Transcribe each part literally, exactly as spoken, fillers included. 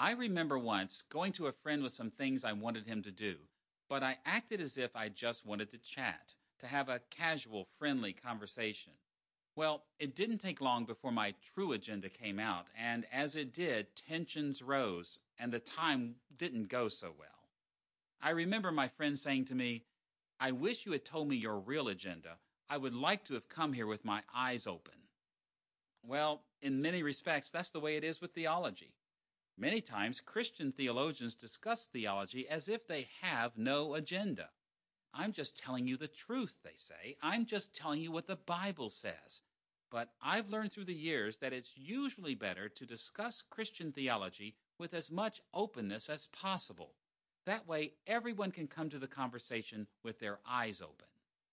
I remember once going to a friend with some things I wanted him to do, but I acted as if I just wanted to chat, to have a casual, friendly conversation. Well, it didn't take long before my true agenda came out, and as it did, tensions rose, and the time didn't go so well. I remember my friend saying to me, "I wish you had told me your real agenda. I would like to have come here with my eyes open." Well, in many respects, that's the way it is with theology. Many times, Christian theologians discuss theology as if they have no agenda. "I'm just telling you the truth," they say. "I'm just telling you what the Bible says." But I've learned through the years that it's usually better to discuss Christian theology with as much openness as possible. That way, everyone can come to the conversation with their eyes open.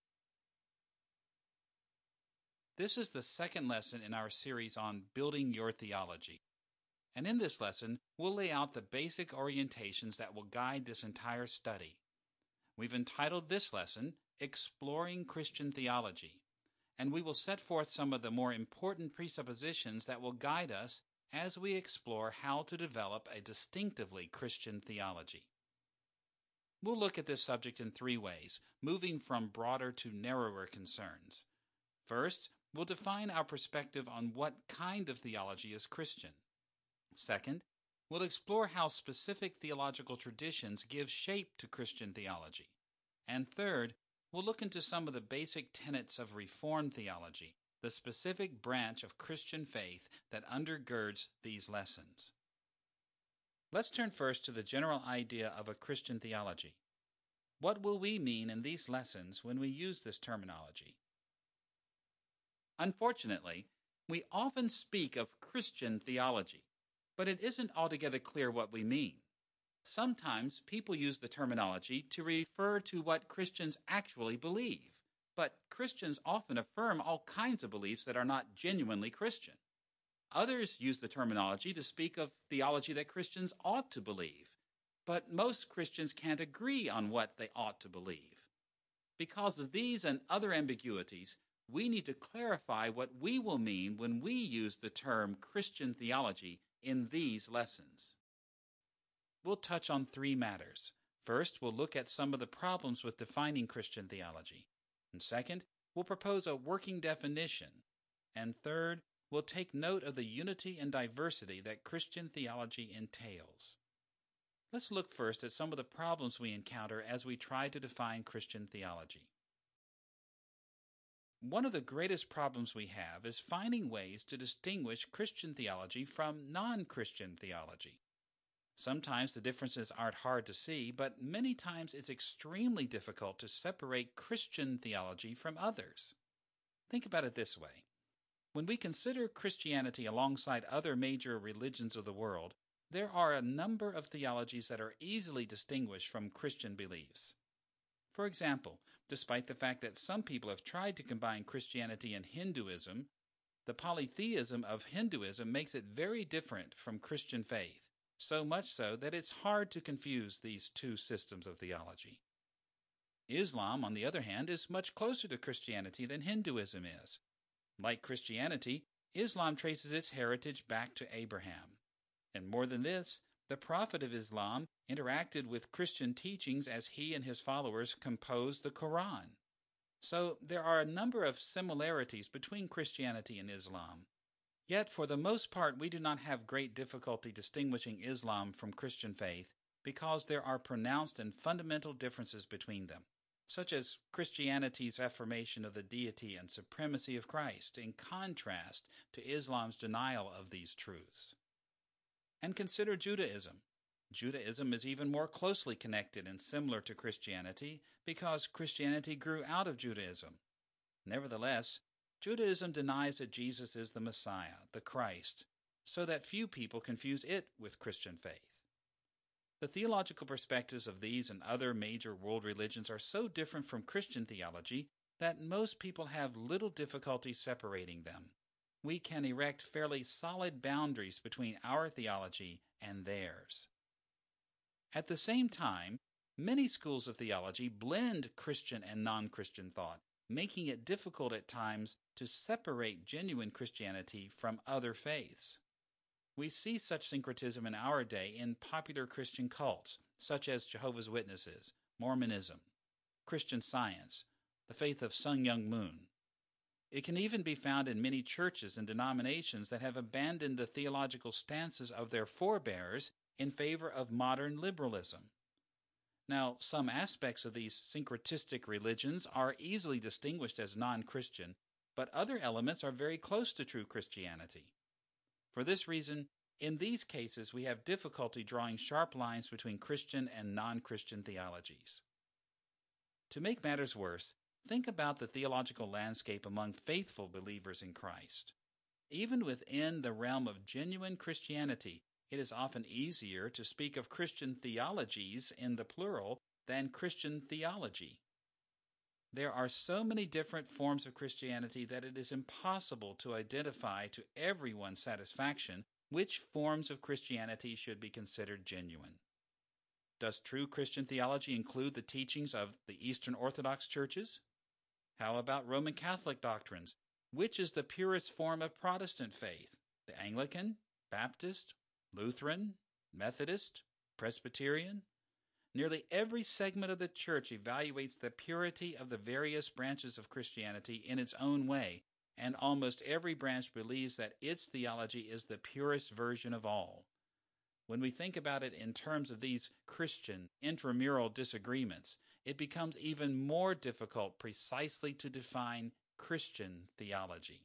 This is the second lesson in our series on building your theology. And in this lesson, we'll lay out the basic orientations that will guide this entire study. We've entitled this lesson, Exploring Christian Theology, and we will set forth some of the more important presuppositions that will guide us as we explore how to develop a distinctively Christian theology. We'll look at this subject in three ways, moving from broader to narrower concerns. First, we'll define our perspective on what kind of theology is Christian. Second, we'll explore how specific theological traditions give shape to Christian theology. And third, we'll look into some of the basic tenets of Reformed theology, the specific branch of Christian faith that undergirds these lessons. Let's turn first to the general idea of a Christian theology. What will we mean in these lessons when we use this terminology? Unfortunately, we often speak of Christian theology, but it isn't altogether clear what we mean. Sometimes people use the terminology to refer to what Christians actually believe, but Christians often affirm all kinds of beliefs that are not genuinely Christian. Others use the terminology to speak of theology that Christians ought to believe, but most Christians can't agree on what they ought to believe. Because of these and other ambiguities, we need to clarify what we will mean when we use the term Christian theology in these lessons. We'll touch on three matters. First, we'll look at some of the problems with defining Christian theology. And second, we'll propose a working definition. And third, we'll take note of the unity and diversity that Christian theology entails. Let's look first at some of the problems we encounter as we try to define Christian theology. One of the greatest problems we have is finding ways to distinguish Christian theology from non-Christian theology. Sometimes the differences aren't hard to see, but many times it's extremely difficult to separate Christian theology from others. Think about it this way. When we consider Christianity alongside other major religions of the world, there are a number of theologies that are easily distinguished from Christian beliefs. For example, despite the fact that some people have tried to combine Christianity and Hinduism, the polytheism of Hinduism makes it very different from Christian faith, so much so that it's hard to confuse these two systems of theology. Islam, on the other hand, is much closer to Christianity than Hinduism is. Like Christianity, Islam traces its heritage back to Abraham. And more than this, the prophet of Islam interacted with Christian teachings as he and his followers composed the Quran. So there are a number of similarities between Christianity and Islam. Yet for the most part we do not have great difficulty distinguishing Islam from Christian faith because there are pronounced and fundamental differences between them, such as Christianity's affirmation of the deity and supremacy of Christ in contrast to Islam's denial of these truths. And consider Judaism. Judaism is even more closely connected and similar to Christianity because Christianity grew out of Judaism. Nevertheless, Judaism denies that Jesus is the Messiah, the Christ, so that few people confuse it with Christian faith. The theological perspectives of these and other major world religions are so different from Christian theology that most people have little difficulty separating them. We can erect fairly solid boundaries between our theology and theirs. At the same time, many schools of theology blend Christian and non-Christian thought, making it difficult at times to separate genuine Christianity from other faiths. We see such syncretism in our day in popular Christian cults, such as Jehovah's Witnesses, Mormonism, Christian Science, the faith of Sun Myung Moon. It can even be found in many churches and denominations that have abandoned the theological stances of their forebears in favor of modern liberalism. Now, some aspects of these syncretistic religions are easily distinguished as non-Christian, but other elements are very close to true Christianity. For this reason, in these cases we have difficulty drawing sharp lines between Christian and non-Christian theologies. To make matters worse, think about the theological landscape among faithful believers in Christ. Even within the realm of genuine Christianity, it is often easier to speak of Christian theologies in the plural than Christian theology. There are so many different forms of Christianity that it is impossible to identify to everyone's satisfaction which forms of Christianity should be considered genuine. Does true Christian theology include the teachings of the Eastern Orthodox churches? How about Roman Catholic doctrines? Which is the purest form of Protestant faith? The Anglican, Baptist, Lutheran, Methodist, Presbyterian? Nearly every segment of the church evaluates the purity of the various branches of Christianity in its own way, and almost every branch believes that its theology is the purest version of all. When we think about it in terms of these Christian intramural disagreements, it becomes even more difficult precisely to define Christian theology.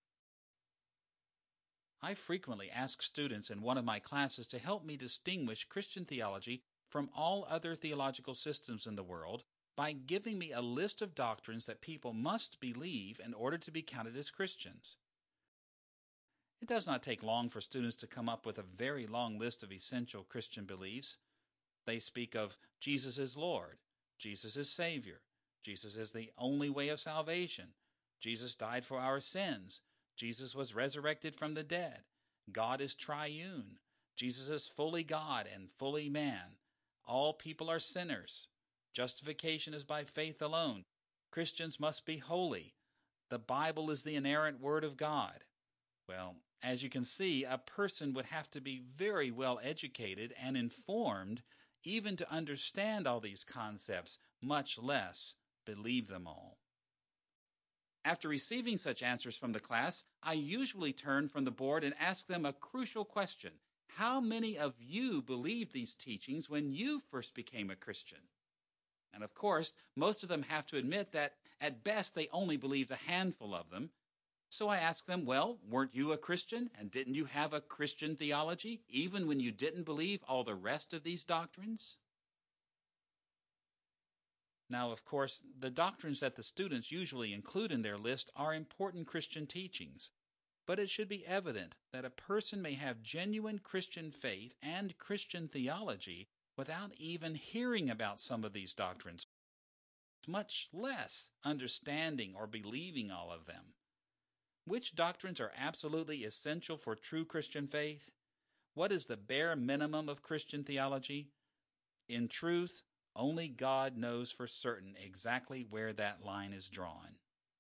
I frequently ask students in one of my classes to help me distinguish Christian theology from all other theological systems in the world by giving me a list of doctrines that people must believe in order to be counted as Christians. It does not take long for students to come up with a very long list of essential Christian beliefs. They speak of Jesus is Lord, Jesus is Savior, Jesus is the only way of salvation, Jesus died for our sins, Jesus was resurrected from the dead, God is triune, Jesus is fully God and fully man, all people are sinners, justification is by faith alone, Christians must be holy, the Bible is the inerrant Word of God. Well, as you can see, a person would have to be very well educated and informed even to understand all these concepts, much less believe them all. After receiving such answers from the class, I usually turn from the board and ask them a crucial question. How many of you believed these teachings when you first became a Christian? And of course, most of them have to admit that at best they only believed a handful of them. So I ask them, well, weren't you a Christian and didn't you have a Christian theology even when you didn't believe all the rest of these doctrines? Now, of course, the doctrines that the students usually include in their list are important Christian teachings, but it should be evident that a person may have genuine Christian faith and Christian theology without even hearing about some of these doctrines, much less understanding or believing all of them. Which doctrines are absolutely essential for true Christian faith? What is the bare minimum of Christian theology? In truth, only God knows for certain exactly where that line is drawn.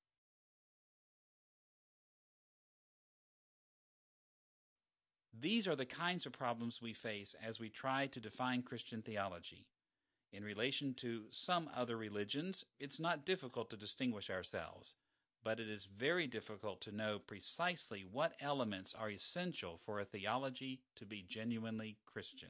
These are the kinds of problems we face as we try to define Christian theology. In relation to some other religions, it's not difficult to distinguish ourselves, but it is very difficult to know precisely what elements are essential for a theology to be genuinely Christian.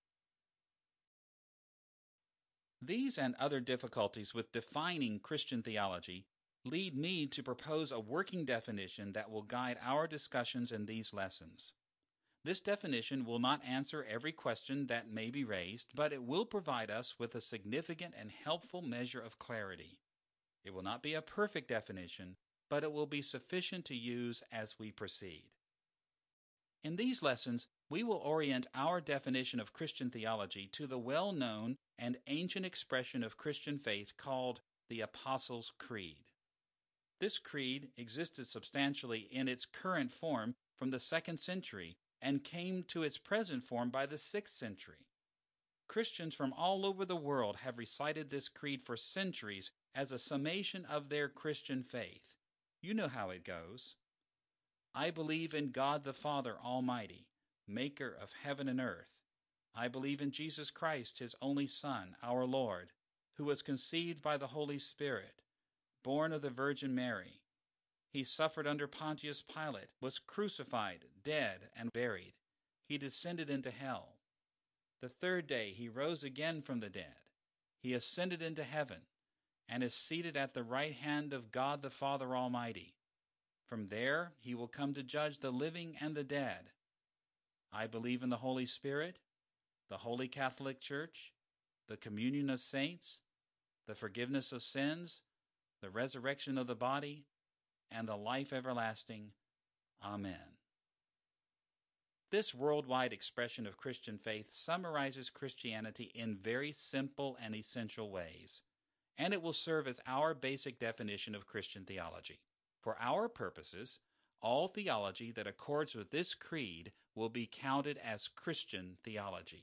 These and other difficulties with defining Christian theology lead me to propose a working definition that will guide our discussions in these lessons. This definition will not answer every question that may be raised, but it will provide us with a significant and helpful measure of clarity. It will not be a perfect definition, but it will be sufficient to use as we proceed. In these lessons, we will orient our definition of Christian theology to the well-known and ancient expression of Christian faith called the Apostles' Creed. This creed existed substantially in its current form from the second century and came to its present form by the sixth century. Christians from all over the world have recited this creed for centuries as a summation of their Christian faith. You know how it goes. I believe in God the Father Almighty, maker of heaven and earth. I believe in Jesus Christ, his only Son, our Lord, who was conceived by the Holy Spirit, born of the Virgin Mary. He suffered under Pontius Pilate, was crucified, dead, and buried. He descended into hell. The third day he rose again from the dead. He ascended into heaven, and is seated at the right hand of God the Father Almighty. From there he will come to judge the living and the dead. I believe in the Holy Spirit, the Holy Catholic Church, the communion of saints, the forgiveness of sins, the resurrection of the body, and the life everlasting. Amen. This worldwide expression of Christian faith summarizes Christianity in very simple and essential ways, and it will serve as our basic definition of Christian theology. For our purposes, all theology that accords with this creed will be counted as Christian theology.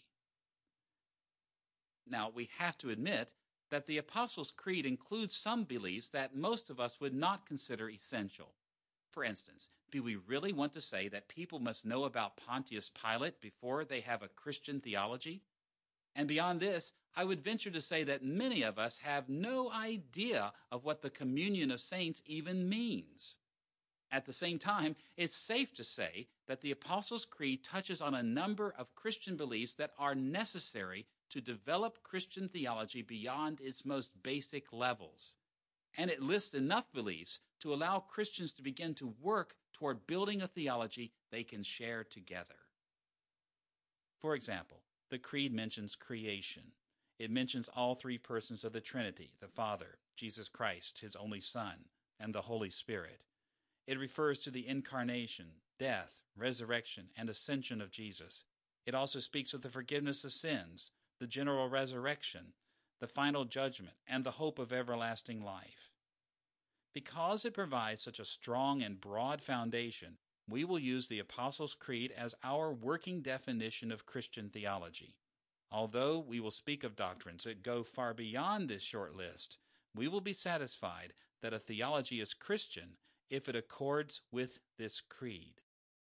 Now, we have to admit that the Apostles' Creed includes some beliefs that most of us would not consider essential. For instance, do we really want to say that people must know about Pontius Pilate before they have a Christian theology? And beyond this, I would venture to say that many of us have no idea of what the communion of saints even means. At the same time, it's safe to say that the Apostles' Creed touches on a number of Christian beliefs that are necessary to develop Christian theology beyond its most basic levels. And it lists enough beliefs to allow Christians to begin to work toward building a theology they can share together. For example, the Creed mentions creation. It mentions all three persons of the Trinity, the Father, Jesus Christ, his only Son, and the Holy Spirit. It refers to the incarnation, death, resurrection, and ascension of Jesus. It also speaks of the forgiveness of sins, the general resurrection, the final judgment, and the hope of everlasting life. Because it provides such a strong and broad foundation, we will use the Apostles' Creed as our working definition of Christian theology. Although we will speak of doctrines that go far beyond this short list, we will be satisfied that a theology is Christian if it accords with this creed.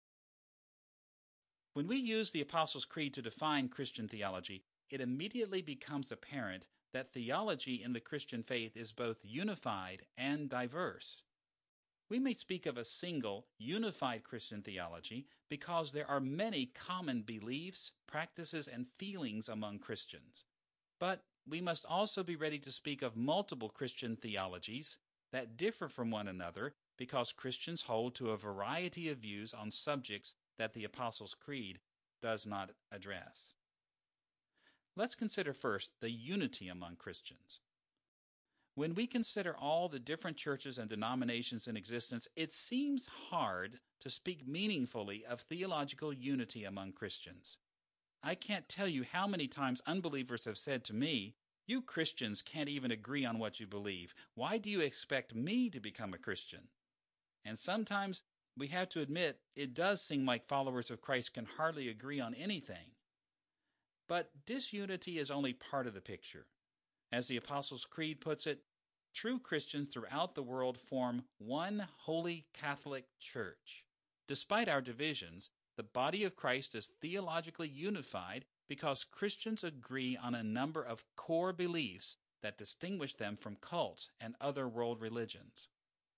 When we use the Apostles' Creed to define Christian theology, it immediately becomes apparent that theology in the Christian faith is both unified and diverse. We may speak of a single, unified Christian theology because there are many common beliefs, practices, and feelings among Christians. But we must also be ready to speak of multiple Christian theologies that differ from one another because Christians hold to a variety of views on subjects that the Apostles' Creed does not address. Let's consider first the unity among Christians. When we consider all the different churches and denominations in existence, it seems hard to speak meaningfully of theological unity among Christians. I can't tell you how many times unbelievers have said to me, "You Christians can't even agree on what you believe. Why do you expect me to become a Christian?" And sometimes we have to admit it does seem like followers of Christ can hardly agree on anything. But disunity is only part of the picture. As the Apostles' Creed puts it, true Christians throughout the world form one holy Catholic Church. Despite our divisions, the body of Christ is theologically unified because Christians agree on a number of core beliefs that distinguish them from cults and other world religions.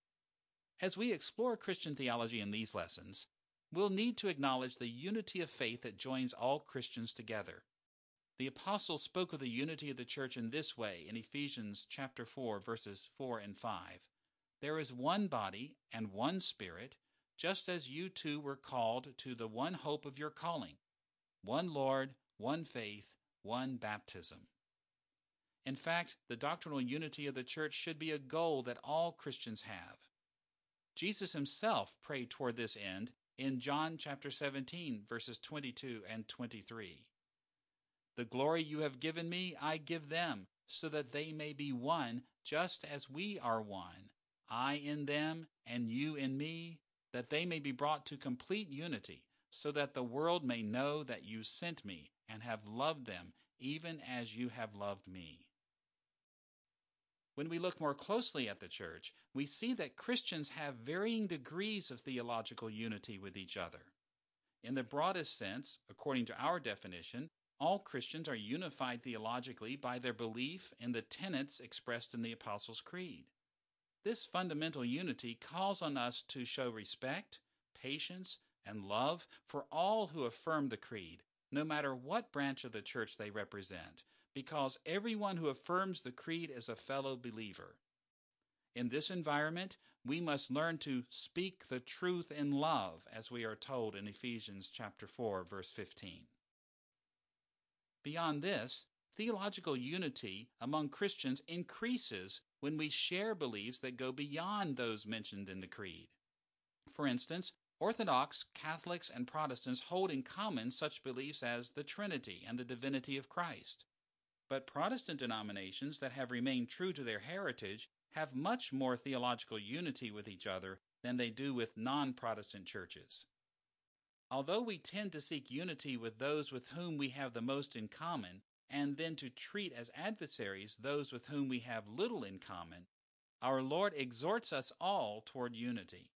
As we explore Christian theology in these lessons, we'll need to acknowledge the unity of faith that joins all Christians together. The apostles spoke of the unity of the church in this way in Ephesians chapter four, verses four and five. There is one body and one Spirit, just as you two were called to the one hope of your calling, one Lord, one faith, one baptism. In fact, the doctrinal unity of the church should be a goal that all Christians have. Jesus himself prayed toward this end in John chapter seventeen, verses twenty-two and twenty-three. The glory you have given me, I give them, so that they may be one, just as we are one, I in them and you in me, that they may be brought to complete unity, so that the world may know that you sent me and have loved them, even as you have loved me. When we look more closely at the church, we see that Christians have varying degrees of theological unity with each other. In the broadest sense, according to our definition, all Christians are unified theologically by their belief in the tenets expressed in the Apostles' Creed. This fundamental unity calls on us to show respect, patience, and love for all who affirm the Creed, no matter what branch of the church they represent, because everyone who affirms the Creed is a fellow believer. In this environment, we must learn to speak the truth in love, as we are told in Ephesians chapter four, verse fifteen. Beyond this, theological unity among Christians increases when we share beliefs that go beyond those mentioned in the Creed. For instance, Orthodox, Catholics, and Protestants hold in common such beliefs as the Trinity and the divinity of Christ. But Protestant denominations that have remained true to their heritage have much more theological unity with each other than they do with non-Protestant churches. Although we tend to seek unity with those with whom we have the most in common, and then to treat as adversaries those with whom we have little in common, our Lord exhorts us all toward unity.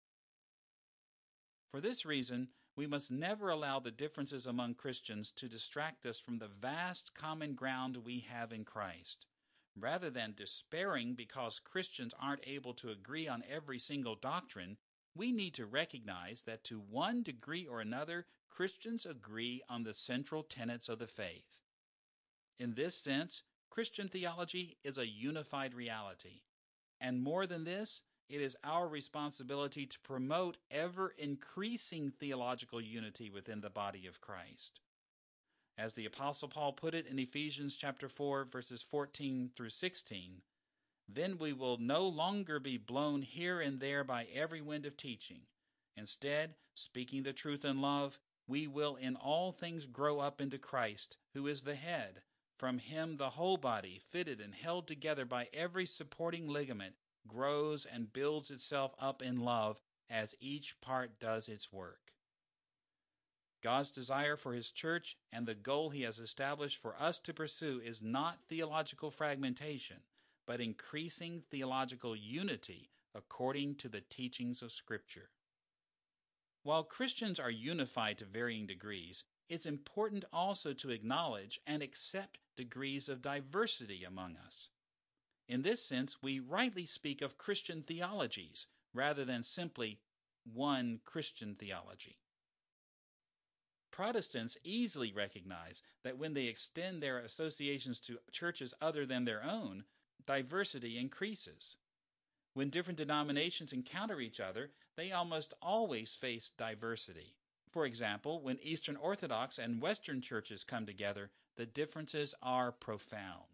For this reason, we must never allow the differences among Christians to distract us from the vast common ground we have in Christ. Rather than despairing because Christians aren't able to agree on every single doctrine, we need to recognize that to one degree or another, Christians agree on the central tenets of the faith. In this sense, Christian theology is a unified reality. And more than this, it is our responsibility to promote ever-increasing theological unity within the body of Christ. As the Apostle Paul put it in Ephesians chapter four, verses fourteen through sixteen, "Then we will no longer be blown here and there by every wind of teaching. Instead, speaking the truth in love, we will in all things grow up into Christ, who is the head. From him the whole body, fitted and held together by every supporting ligament, grows and builds itself up in love as each part does its work." God's desire for his church and the goal he has established for us to pursue is not theological fragmentation, but increasing theological unity according to the teachings of Scripture. While Christians are unified to varying degrees, it's important also to acknowledge and accept degrees of diversity among us. In this sense, we rightly speak of Christian theologies rather than simply one Christian theology. Protestants easily recognize that when they extend their associations to churches other than their own, diversity increases. When different denominations encounter each other, they almost always face diversity. For example, when Eastern Orthodox and Western churches come together, the differences are profound.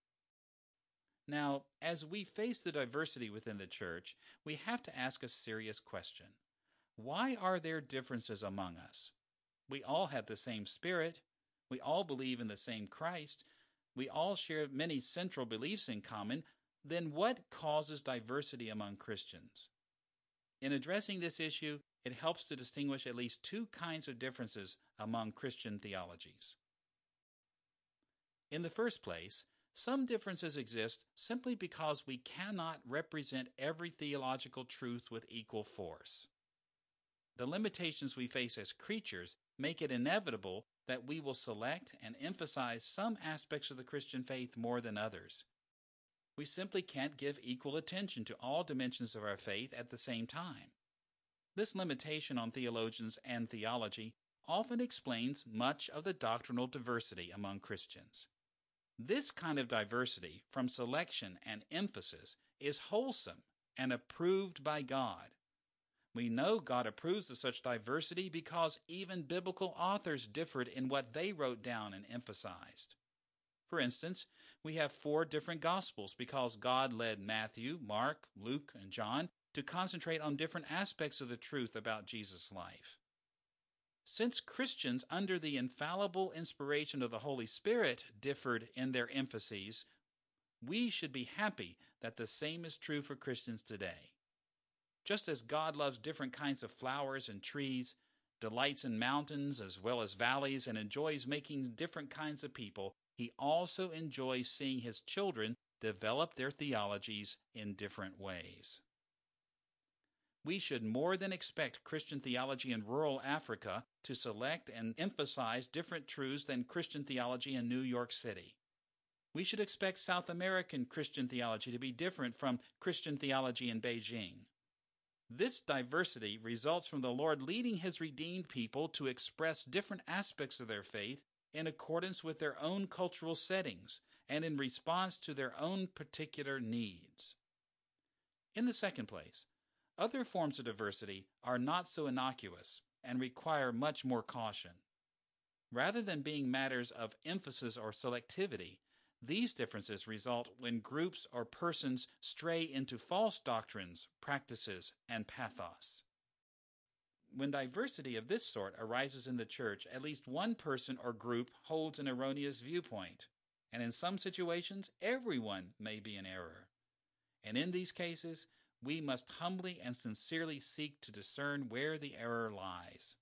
Now, as we face the diversity within the church, we have to ask a serious question. Why are there differences among us? We all have the same Spirit. We all believe in the same Christ. We all share many central beliefs in common. Then what causes diversity among Christians? In addressing this issue, it helps to distinguish at least two kinds of differences among Christian theologies. In the first place, some differences exist simply because we cannot represent every theological truth with equal force. The limitations we face as creatures make it inevitable that we will select and emphasize some aspects of the Christian faith more than others. We simply can't give equal attention to all dimensions of our faith at the same time. This limitation on theologians and theology often explains much of the doctrinal diversity among Christians. This kind of diversity from selection and emphasis is wholesome and approved by God. We know God approves of such diversity because even biblical authors differed in what they wrote down and emphasized. For instance, we have four different Gospels because God led Matthew, Mark, Luke, and John to concentrate on different aspects of the truth about Jesus' life. Since Christians under the infallible inspiration of the Holy Spirit differed in their emphases, we should be happy that the same is true for Christians today. Just as God loves different kinds of flowers and trees, delights in mountains as well as valleys, and enjoys making different kinds of people, he also enjoys seeing his children develop their theologies in different ways. we should more than expect Christian theology in rural Africa to select and emphasize different truths than Christian theology in New York City. We should expect South American Christian theology to be different from Christian theology in Beijing. This diversity results from the Lord leading His redeemed people to express different aspects of their faith in accordance with their own cultural settings and in response to their own particular needs. In the second place, other forms of diversity are not so innocuous and require much more caution. Rather than being matters of emphasis or selectivity, these differences result when groups or persons stray into false doctrines, practices, and pathos. When diversity of this sort arises in the church, at least one person or group holds an erroneous viewpoint, and in some situations, everyone may be in error. And in these cases, we must humbly and sincerely seek to discern where the error lies.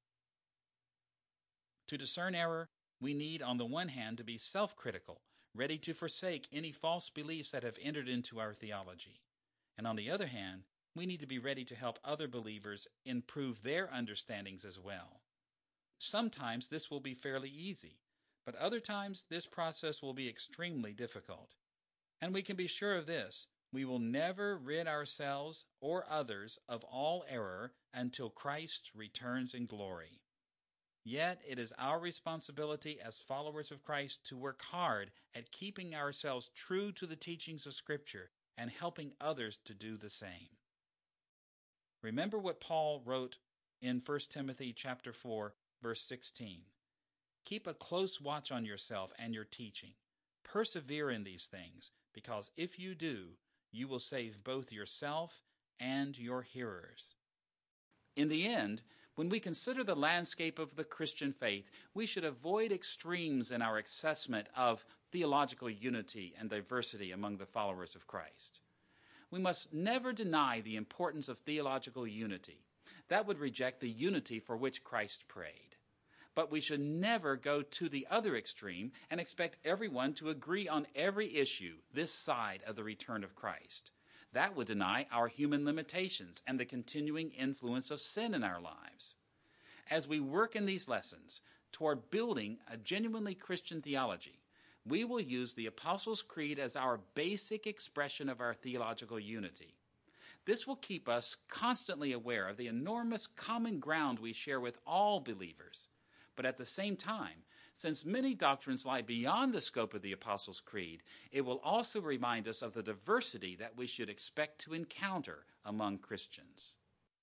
To discern error, we need, on the one hand, to be self-critical, ready to forsake any false beliefs that have entered into our theology. And on the other hand, we need to be ready to help other believers improve their understandings as well. Sometimes this will be fairly easy, but other times this process will be extremely difficult. And we can be sure of this: we will never rid ourselves or others of all error until Christ returns in glory. Yet it is our responsibility as followers of Christ to work hard at keeping ourselves true to the teachings of Scripture and helping others to do the same. Remember what Paul wrote in First Timothy chapter four, verse sixteen. Keep a close watch on yourself and your teaching. Persevere in these things, because if you do, you will save both yourself and your hearers. In the end, when we consider the landscape of the Christian faith, we should avoid extremes in our assessment of theological unity and diversity among the followers of Christ. We must never deny the importance of theological unity. That would reject the unity for which Christ prayed. But we should never go to the other extreme and expect everyone to agree on every issue this side of the return of Christ. That would deny our human limitations and the continuing influence of sin in our lives. As we work in these lessons toward building a genuinely Christian theology, we will use the Apostles' Creed as our basic expression of our theological unity. This will keep us constantly aware of the enormous common ground we share with all believers. But at the same time, since many doctrines lie beyond the scope of the Apostles' Creed, it will also remind us of the diversity that we should expect to encounter among Christians.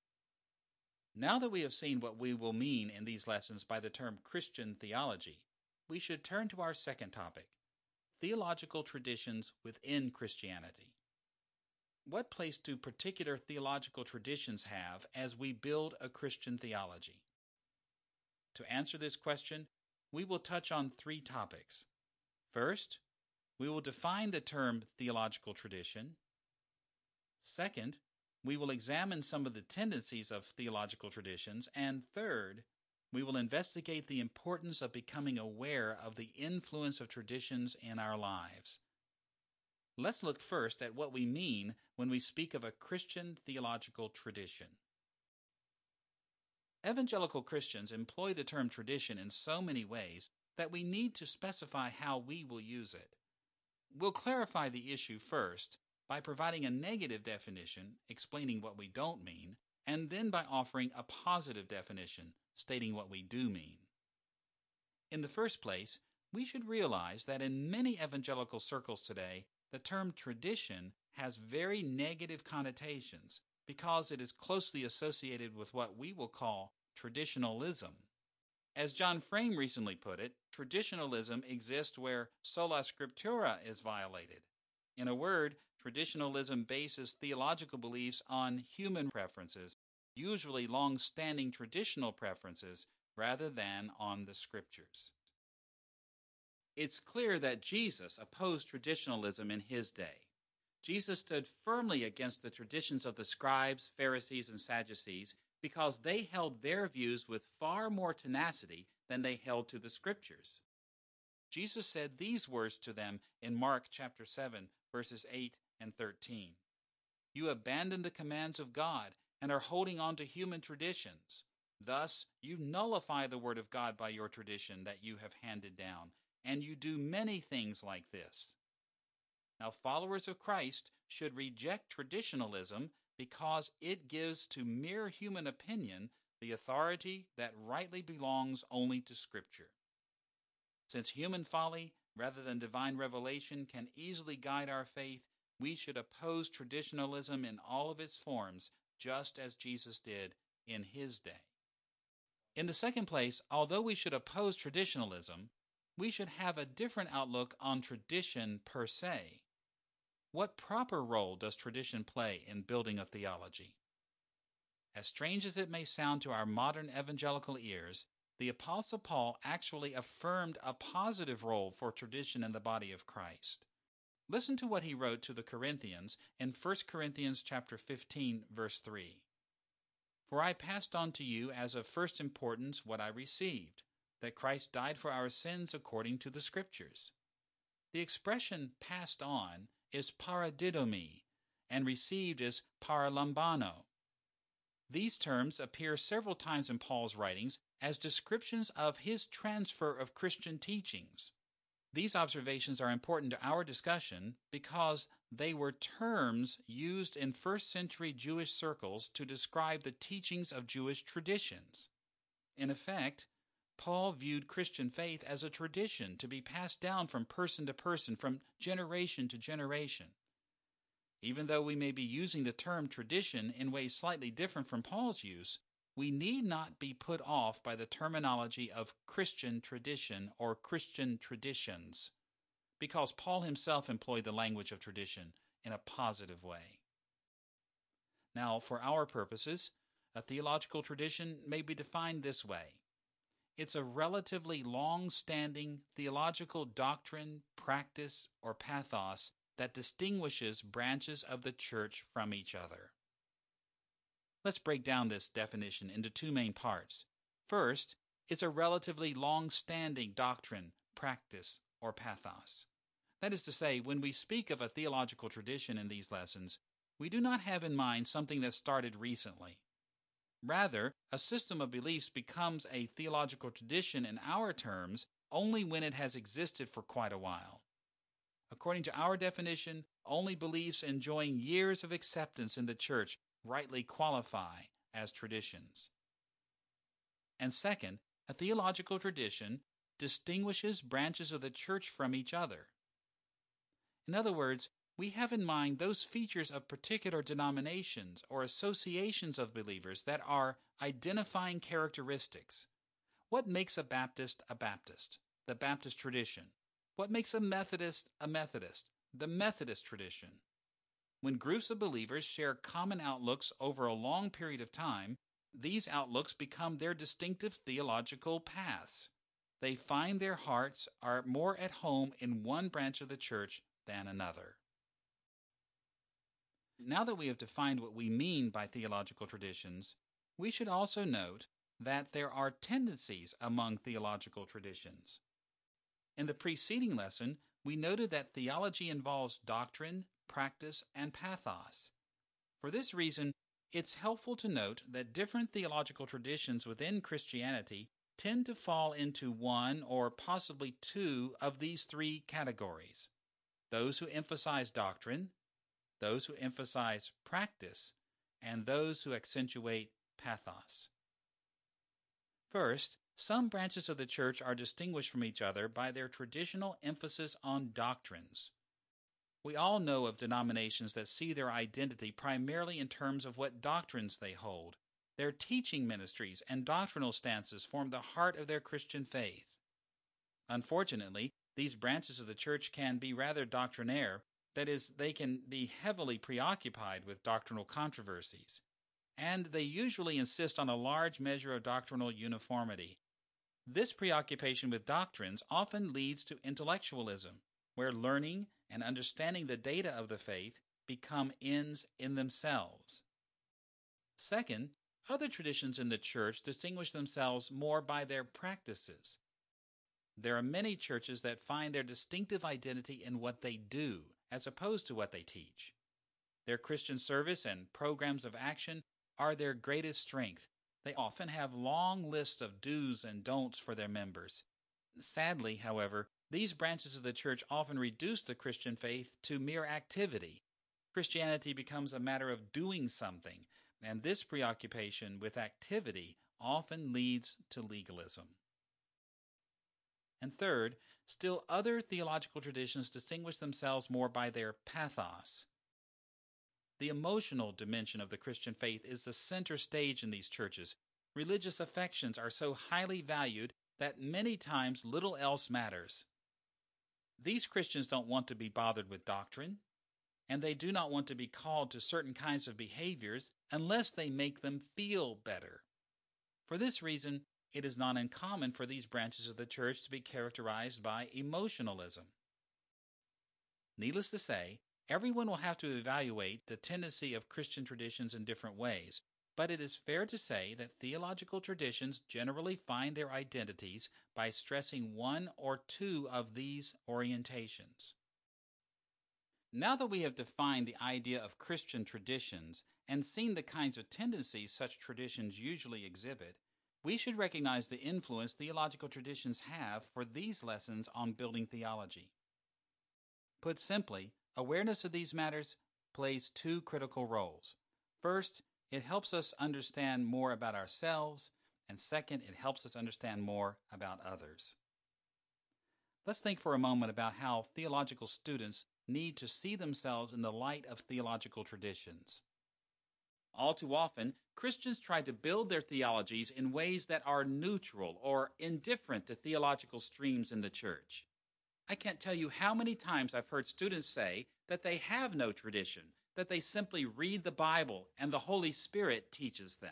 Now that we have seen what we will mean in these lessons by the term Christian theology, we should turn to our second topic, theological traditions within Christianity. What place do particular theological traditions have as we build a Christian theology? To answer this question, we will touch on three topics. First, we will define the term theological tradition. Second, we will examine some of the tendencies of theological traditions. And third, we will investigate the importance of becoming aware of the influence of traditions in our lives. Let's look first at what we mean when we speak of a Christian theological tradition. Evangelical Christians employ the term tradition in so many ways that we need to specify how we will use it. We'll clarify the issue first by providing a negative definition, explaining what we don't mean, and then by offering a positive definition, stating what we do mean. In the first place, we should realize that in many evangelical circles today, the term tradition has very negative connotations because it is closely associated with what we will call traditionalism. As John Frame recently put it, traditionalism exists where sola scriptura is violated. In a word, traditionalism bases theological beliefs on human preferences, usually long-standing traditional preferences, rather than on the Scriptures. It's clear that Jesus opposed traditionalism in his day. Jesus stood firmly against the traditions of the scribes, Pharisees, and Sadducees because they held their views with far more tenacity than they held to the Scriptures. Jesus said these words to them in Mark chapter seven, verses eight and thirteen. You abandon the commands of God and are holding on to human traditions. Thus, you nullify the Word of God by your tradition that you have handed down, and you do many things like this. Now, followers of Christ should reject traditionalism because it gives to mere human opinion the authority that rightly belongs only to Scripture. Since human folly, rather than divine revelation, can easily guide our faith, we should oppose traditionalism in all of its forms, just as Jesus did in his day. In the second place, although we should oppose traditionalism, we should have a different outlook on tradition per se. What proper role does tradition play in building a theology? As strange as it may sound to our modern evangelical ears, the Apostle Paul actually affirmed a positive role for tradition in the body of Christ. Listen to what he wrote to the Corinthians in First Corinthians chapter fifteen, verse three. For I passed on to you as of first importance what I received, that Christ died for our sins according to the Scriptures. The expression passed on is paradidomi, and received is paralambano. These terms appear several times in Paul's writings as descriptions of his transfer of Christian teachings. These observations are important to our discussion because they were terms used in first century Jewish circles to describe the teachings of Jewish traditions. In effect, Paul viewed Christian faith as a tradition to be passed down from person to person, from generation to generation. Even though we may be using the term tradition in ways slightly different from Paul's use, we need not be put off by the terminology of Christian tradition or Christian traditions, because Paul himself employed the language of tradition in a positive way. Now, for our purposes, a theological tradition may be defined this way. It's a relatively long-standing theological doctrine, practice, or pathos that distinguishes branches of the church from each other. Let's break down this definition into two main parts. First, it's a relatively long-standing doctrine, practice, or pathos. That is to say, when we speak of a theological tradition in these lessons, we do not have in mind something that started recently. Rather, a system of beliefs becomes a theological tradition in our terms only when it has existed for quite a while. According to our definition, only beliefs enjoying years of acceptance in the church rightly qualify as traditions. And second, a theological tradition distinguishes branches of the church from each other. In other words, we have in mind those features of particular denominations or associations of believers that are identifying characteristics. What makes a Baptist a Baptist? The Baptist tradition. What makes a Methodist a Methodist? The Methodist tradition. When groups of believers share common outlooks over a long period of time, these outlooks become their distinctive theological paths. They find their hearts are more at home in one branch of the church than another. Now that we have defined what we mean by theological traditions, we should also note that there are tendencies among theological traditions. In the preceding lesson, we noted that theology involves doctrine, practice, and pathos. For this reason, it's helpful to note that different theological traditions within Christianity tend to fall into one or possibly two of these three categories: those who emphasize doctrine, those who emphasize practice, and those who accentuate pathos. First, some branches of the church are distinguished from each other by their traditional emphasis on doctrines. We all know of denominations that see their identity primarily in terms of what doctrines they hold. Their teaching ministries and doctrinal stances form the heart of their Christian faith. Unfortunately, these branches of the church can be rather doctrinaire. That is, they can be heavily preoccupied with doctrinal controversies, and they usually insist on a large measure of doctrinal uniformity. This preoccupation with doctrines often leads to intellectualism, where learning and understanding the data of the faith become ends in themselves. Second, other traditions in the church distinguish themselves more by their practices. There are many churches that find their distinctive identity in what they do, as opposed to what they teach. Their Christian service and programs of action are their greatest strength. They often have long lists of do's and don'ts for their members. Sadly, however, these branches of the church often reduce the Christian faith to mere activity. Christianity becomes a matter of doing something, and this preoccupation with activity often leads to legalism. And third, still other theological traditions distinguish themselves more by their pathos. The emotional dimension of the Christian faith is the center stage in these churches. Religious affections are so highly valued that many times little else matters. These Christians don't want to be bothered with doctrine, and they do not want to be called to certain kinds of behaviors unless they make them feel better. For this reason, it is not uncommon for these branches of the church to be characterized by emotionalism. Needless to say, everyone will have to evaluate the tendency of Christian traditions in different ways, but it is fair to say that theological traditions generally find their identities by stressing one or two of these orientations. Now that we have defined the idea of Christian traditions and seen the kinds of tendencies such traditions usually exhibit, we should recognize the influence theological traditions have for these lessons on building theology. Put simply, awareness of these matters plays two critical roles. First, it helps us understand more about ourselves, and second, it helps us understand more about others. Let's think for a moment about how theological students need to see themselves in the light of theological traditions. All too often, Christians try to build their theologies in ways that are neutral or indifferent to theological streams in the church. I can't tell you how many times I've heard students say that they have no tradition, that they simply read the Bible and the Holy Spirit teaches them.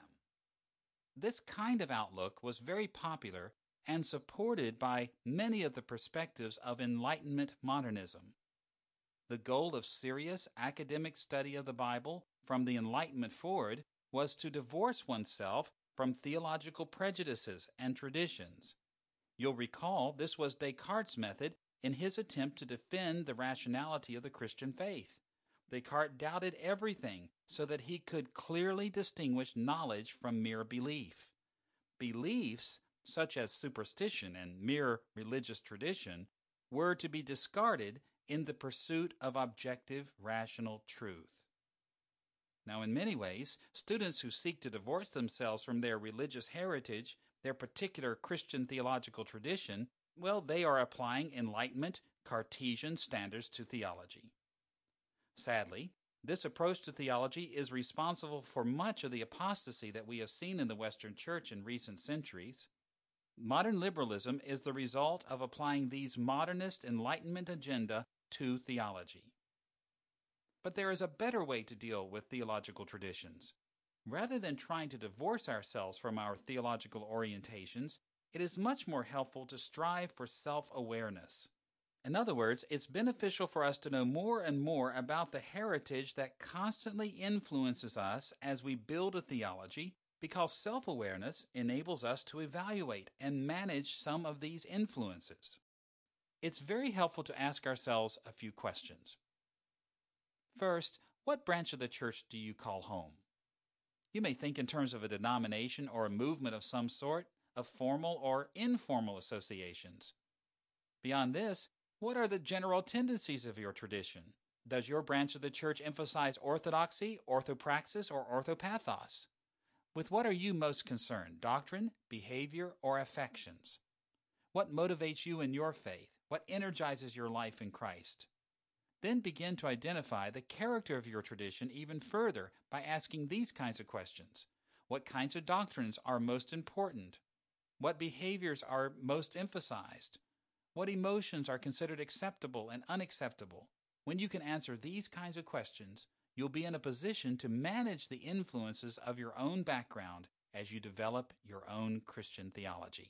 This kind of outlook was very popular and supported by many of the perspectives of Enlightenment modernism. The goal of serious academic study of the Bible from the Enlightenment forward was to divorce oneself from theological prejudices and traditions. You'll recall this was Descartes' method in his attempt to defend the rationality of the Christian faith. Descartes doubted everything so that he could clearly distinguish knowledge from mere belief. Beliefs, such as superstition and mere religious tradition, were to be discarded in the pursuit of objective, rational truth. Now, in many ways, students who seek to divorce themselves from their religious heritage, their particular Christian theological tradition, well, they are applying Enlightenment Cartesian standards to theology. Sadly, this approach to theology is responsible for much of the apostasy that we have seen in the Western Church in recent centuries. Modern liberalism is the result of applying these modernist Enlightenment agenda to theology. But there is a better way to deal with theological traditions. Rather than trying to divorce ourselves from our theological orientations, it is much more helpful to strive for self-awareness. In other words, it's beneficial for us to know more and more about the heritage that constantly influences us as we build a theology, because self-awareness enables us to evaluate and manage some of these influences. It's very helpful to ask ourselves a few questions. First, what branch of the church do you call home? You may think in terms of a denomination or a movement of some sort, of formal or informal associations. Beyond this, what are the general tendencies of your tradition? Does your branch of the church emphasize orthodoxy, orthopraxis, or orthopathos? With what are you most concerned, doctrine, behavior, or affections? What motivates you in your faith? What energizes your life in Christ? Then begin to identify the character of your tradition even further by asking these kinds of questions. What kinds of doctrines are most important? What behaviors are most emphasized? What emotions are considered acceptable and unacceptable? When you can answer these kinds of questions, you'll be in a position to manage the influences of your own background as you develop your own Christian theology.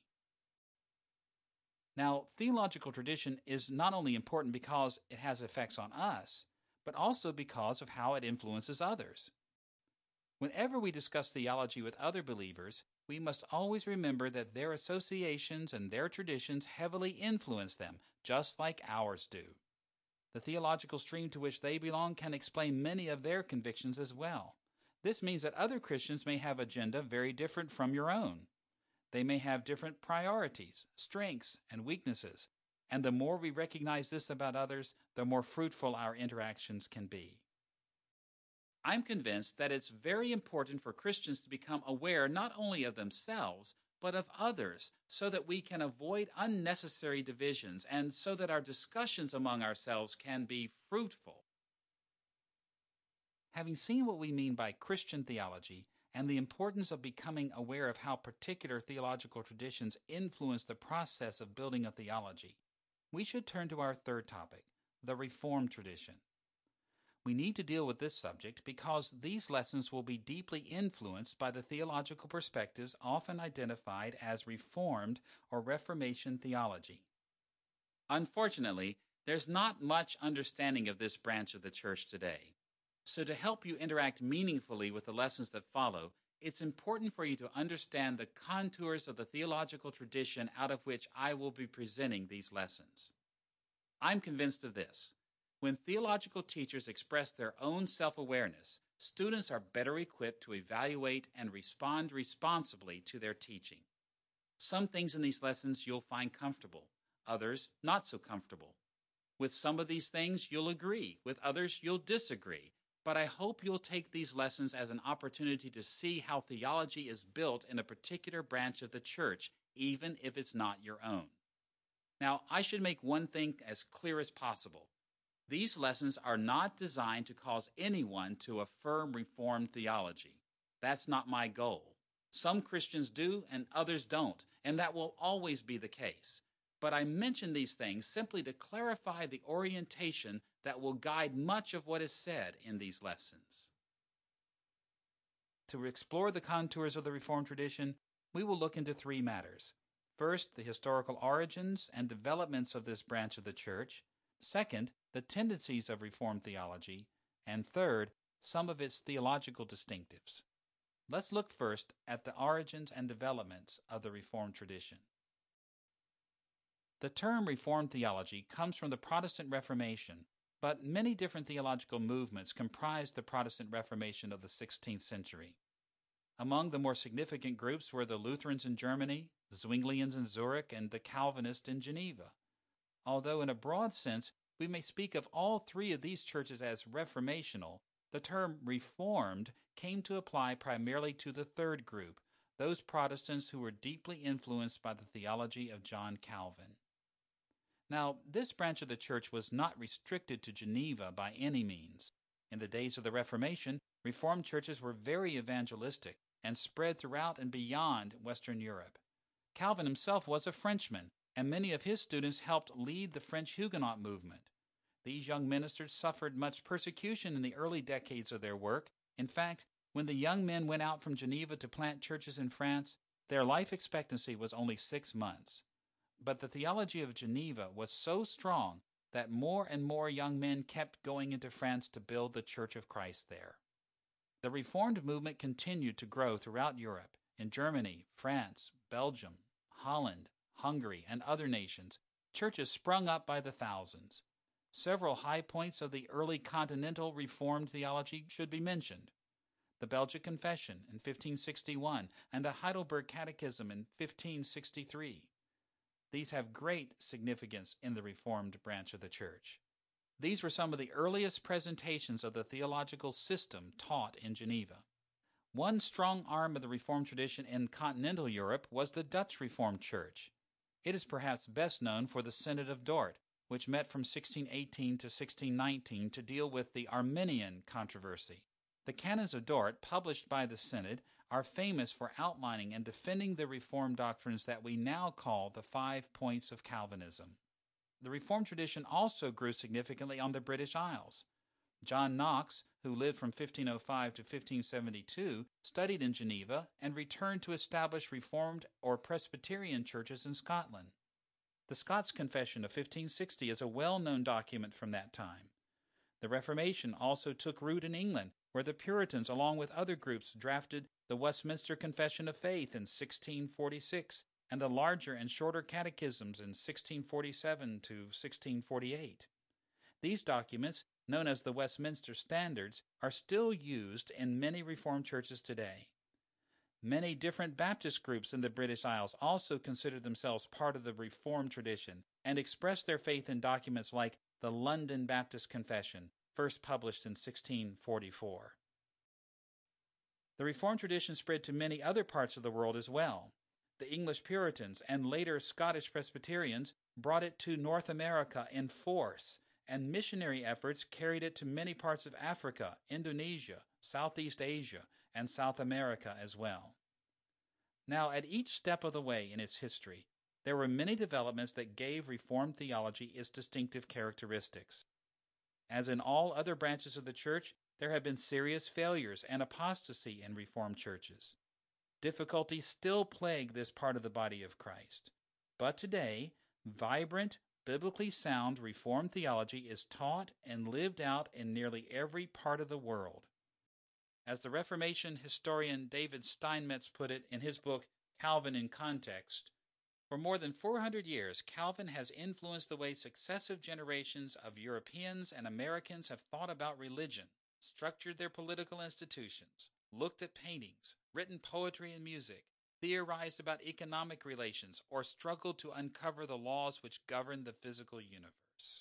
Now, theological tradition is not only important because it has effects on us, but also because of how it influences others. Whenever we discuss theology with other believers, we must always remember that their associations and their traditions heavily influence them, just like ours do. The theological stream to which they belong can explain many of their convictions as well. This means that other Christians may have agenda very different from your own. They may have different priorities, strengths, and weaknesses, and the more we recognize this about others, the more fruitful our interactions can be. I'm convinced that it's very important for Christians to become aware not only of themselves, but of others, so that we can avoid unnecessary divisions and so that our discussions among ourselves can be fruitful. Having seen what we mean by Christian theology and the importance of becoming aware of how particular theological traditions influence the process of building a theology, we should turn to our third topic, the Reformed tradition. We need to deal with this subject because these lessons will be deeply influenced by the theological perspectives often identified as Reformed or Reformation theology. Unfortunately, there's not much understanding of this branch of the church today. So to help you interact meaningfully with the lessons that follow, it's important for you to understand the contours of the theological tradition out of which I will be presenting these lessons. I'm convinced of this. When theological teachers express their own self-awareness, students are better equipped to evaluate and respond responsibly to their teaching. Some things in these lessons you'll find comfortable, others not so comfortable. With some of these things you'll agree, with others you'll disagree, but I hope you'll take these lessons as an opportunity to see how theology is built in a particular branch of the church, even if it's not your own. Now, I should make one thing as clear as possible. These lessons are not designed to cause anyone to affirm Reformed theology. That's not my goal. Some Christians do and others don't, and that will always be the case. But I mention these things simply to clarify the orientation that will guide much of what is said in these lessons. To explore the contours of the Reformed tradition, we will look into three matters. First, the historical origins and developments of this branch of the church. Second, the tendencies of Reformed theology. And third, some of its theological distinctives. Let's look first at the origins and developments of the Reformed tradition. The term Reformed theology comes from the Protestant Reformation, but many different theological movements comprised the Protestant Reformation of the sixteenth century. Among the more significant groups were the Lutherans in Germany, the Zwinglians in Zurich, and the Calvinists in Geneva. Although in a broad sense we may speak of all three of these churches as reformational, the term Reformed came to apply primarily to the third group, those Protestants who were deeply influenced by the theology of John Calvin. Now, this branch of the church was not restricted to Geneva by any means. In the days of the Reformation, Reformed churches were very evangelistic and spread throughout and beyond Western Europe. Calvin himself was a Frenchman, and many of his students helped lead the French Huguenot movement. These young ministers suffered much persecution in the early decades of their work. In fact, when the young men went out from Geneva to plant churches in France, their life expectancy was only six months. But the theology of Geneva was so strong that more and more young men kept going into France to build the Church of Christ there. The Reformed movement continued to grow throughout Europe, in Germany, France, Belgium, Holland, Hungary, and other nations. Churches sprung up by the thousands. Several high points of the early continental Reformed theology should be mentioned. The Belgic Confession in fifteen sixty-one and the Heidelberg Catechism in fifteen sixty-three. These have great significance in the Reformed branch of the church. These were some of the earliest presentations of the theological system taught in Geneva. One strong arm of the Reformed tradition in continental Europe was the Dutch Reformed Church. It is perhaps best known for the Synod of Dort, which met from sixteen eighteen to sixteen nineteen to deal with the Arminian controversy. The Canons of Dort, published by the Synod, are famous for outlining and defending the Reformed doctrines that we now call the Five Points of Calvinism. The Reformed tradition also grew significantly on the British Isles. John Knox, who lived from fifteen oh five to fifteen seventy-two, studied in Geneva and returned to establish Reformed or Presbyterian churches in Scotland. The Scots Confession of fifteen sixty is a well-known document from that time. The Reformation also took root in England, where the Puritans, along with other groups, drafted the Westminster Confession of Faith in sixteen forty-six and the larger and shorter catechisms in sixteen forty-seven to sixteen forty-eight. These documents known as the Westminster Standards, are still used in many Reformed churches today. Many different Baptist groups in the British Isles also consider themselves part of the Reformed tradition and express their faith in documents like the London Baptist Confession, first published in sixteen forty-four. The Reformed tradition spread to many other parts of the world as well. The English Puritans and later Scottish Presbyterians brought it to North America in force, and missionary efforts carried it to many parts of Africa, Indonesia, Southeast Asia, and South America as well. Now, at each step of the way in its history, there were many developments that gave Reformed theology its distinctive characteristics. As in all other branches of the church, there have been serious failures and apostasy in Reformed churches. Difficulties still plague this part of the body of Christ. But today, vibrant, biblically sound Reformed theology is taught and lived out in nearly every part of the world. As the Reformation historian David Steinmetz put it in his book, Calvin in Context, for more than four hundred years, Calvin has influenced the way successive generations of Europeans and Americans have thought about religion, structured their political institutions, looked at paintings, written poetry and music, theorized about economic relations, or struggled to uncover the laws which govern the physical universe.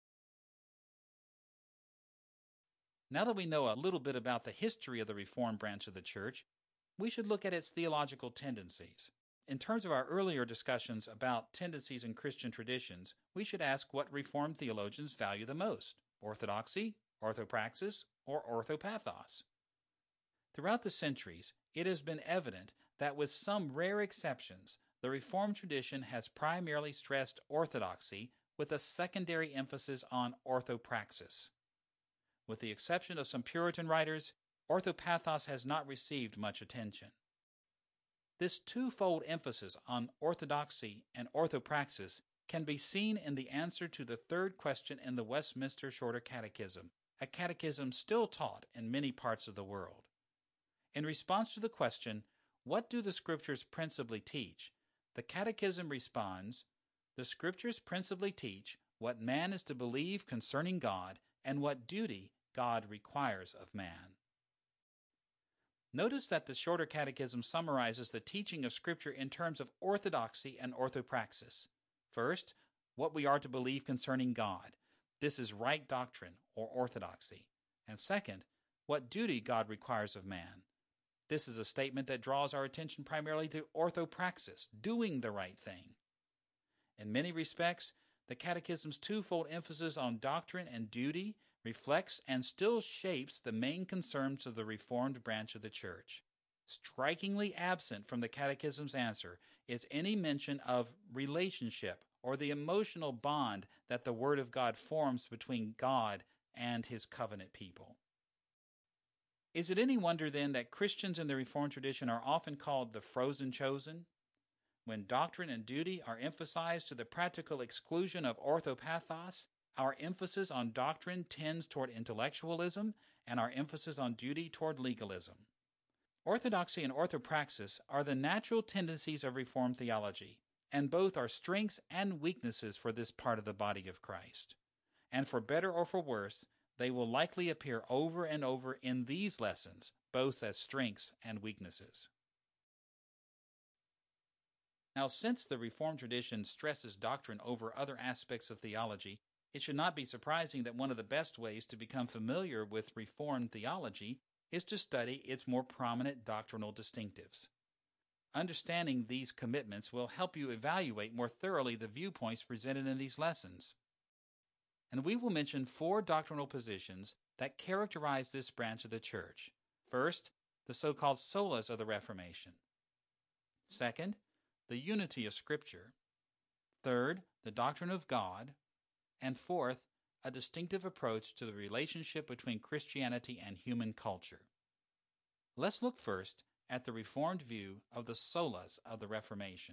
Now that we know a little bit about the history of the Reformed branch of the Church, we should look at its theological tendencies. In terms of our earlier discussions about tendencies in Christian traditions, we should ask what Reformed theologians value the most: orthodoxy, orthopraxis, or orthopathos. Throughout the centuries, it has been evident that with some rare exceptions, the Reformed tradition has primarily stressed orthodoxy with a secondary emphasis on orthopraxis. With the exception of some Puritan writers, orthopathos has not received much attention. This twofold emphasis on orthodoxy and orthopraxis can be seen in the answer to the third question in the Westminster Shorter Catechism, a catechism still taught in many parts of the world. In response to the question, "What do the Scriptures principally teach?" the Catechism responds, "The Scriptures principally teach what man is to believe concerning God and what duty God requires of man." Notice that the Shorter Catechism summarizes the teaching of Scripture in terms of orthodoxy and orthopraxis. First, what we are to believe concerning God. This is right doctrine, or orthodoxy. And second, what duty God requires of man. This is a statement that draws our attention primarily to orthopraxis, doing the right thing. In many respects, the Catechism's twofold emphasis on doctrine and duty reflects and still shapes the main concerns of the Reformed branch of the Church. Strikingly absent from the Catechism's answer is any mention of relationship or the emotional bond that the Word of God forms between God and His covenant people. Is it any wonder then that Christians in the Reformed tradition are often called the frozen chosen? When doctrine and duty are emphasized to the practical exclusion of orthopathos, our emphasis on doctrine tends toward intellectualism, and our emphasis on duty toward legalism. Orthodoxy and orthopraxis are the natural tendencies of Reformed theology, and both are strengths and weaknesses for this part of the body of Christ. And for better or for worse, they will likely appear over and over in these lessons, both as strengths and weaknesses. Now, since the Reformed tradition stresses doctrine over other aspects of theology, it should not be surprising that one of the best ways to become familiar with Reformed theology is to study its more prominent doctrinal distinctives. Understanding these commitments will help you evaluate more thoroughly the viewpoints presented in these lessons. And we will mention four doctrinal positions that characterize this branch of the Church. First, the so-called solas of the Reformation. Second, the unity of Scripture. Third, the doctrine of God. And fourth, a distinctive approach to the relationship between Christianity and human culture. Let's look first at the Reformed view of the solas of the Reformation.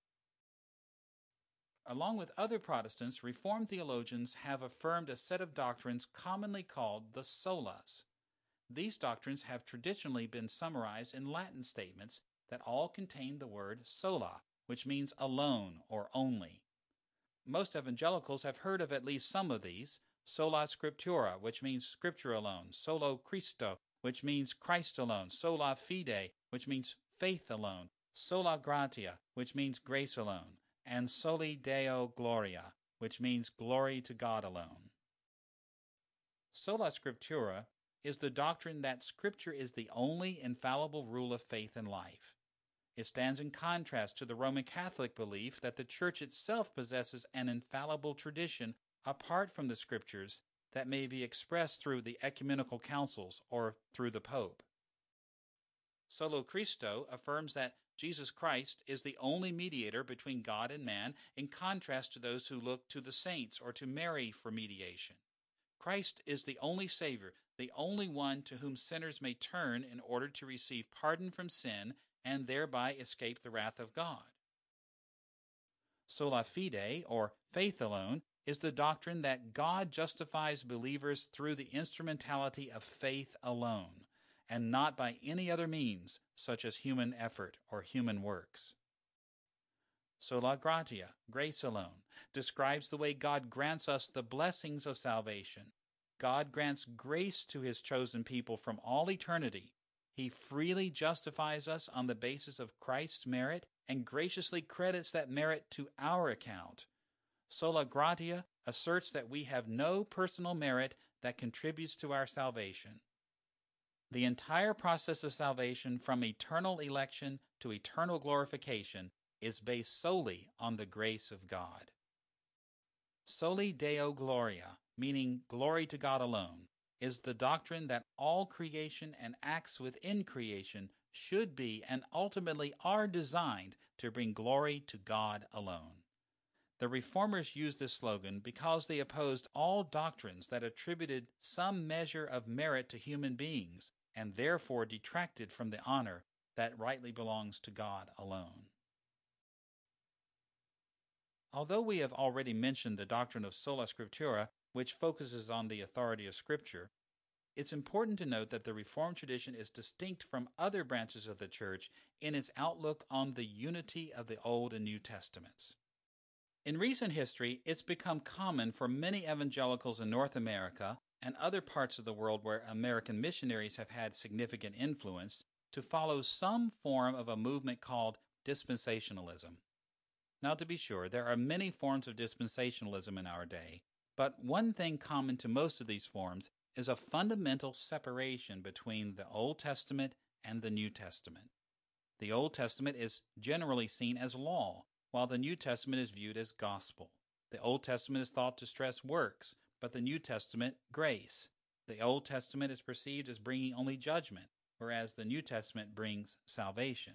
Along with other Protestants, Reformed theologians have affirmed a set of doctrines commonly called the solas. These doctrines have traditionally been summarized in Latin statements that all contain the word sola, which means alone or only. Most evangelicals have heard of at least some of these, Sola Scriptura, which means Scripture alone. Solo Christo, which means Christ alone. Sola Fide, which means faith alone. Sola Gratia, which means grace alone. And Soli Deo Gloria, which means glory to God alone. Sola Scriptura is the doctrine that Scripture is the only infallible rule of faith and life. It stands in contrast to the Roman Catholic belief that the Church itself possesses an infallible tradition apart from the Scriptures that may be expressed through the ecumenical councils or through the Pope. Solo Christo affirms that Jesus Christ is the only mediator between God and man, in contrast to those who look to the saints or to Mary for mediation. Christ is the only Savior, the only one to whom sinners may turn in order to receive pardon from sin and thereby escape the wrath of God. Sola Fide, or faith alone, is the doctrine that God justifies believers through the instrumentality of faith alone, and not by any other means, such as human effort or human works. Sola Gratia, grace alone, describes the way God grants us the blessings of salvation. God grants grace to His chosen people from all eternity. He freely justifies us on the basis of Christ's merit and graciously credits that merit to our account. Sola Gratia asserts that we have no personal merit that contributes to our salvation. The entire process of salvation, from eternal election to eternal glorification, is based solely on the grace of God. Soli Deo Gloria, meaning glory to God alone, is the doctrine that all creation and acts within creation should be and ultimately are designed to bring glory to God alone. The Reformers used this slogan because they opposed all doctrines that attributed some measure of merit to human beings and therefore detracted from the honor that rightly belongs to God alone. Although we have already mentioned the doctrine of Sola Scriptura, which focuses on the authority of Scripture, it's important to note that the Reformed tradition is distinct from other branches of the Church in its outlook on the unity of the Old and New Testaments. In recent history, it's become common for many evangelicals in North America and other parts of the world where American missionaries have had significant influence to follow some form of a movement called dispensationalism. Now, to be sure, there are many forms of dispensationalism in our day, but one thing common to most of these forms is a fundamental separation between the Old Testament and the New Testament. The Old Testament is generally seen as law, while the New Testament is viewed as gospel. The Old Testament is thought to stress works, but the New Testament, grace. The Old Testament is perceived as bringing only judgment, whereas the New Testament brings salvation.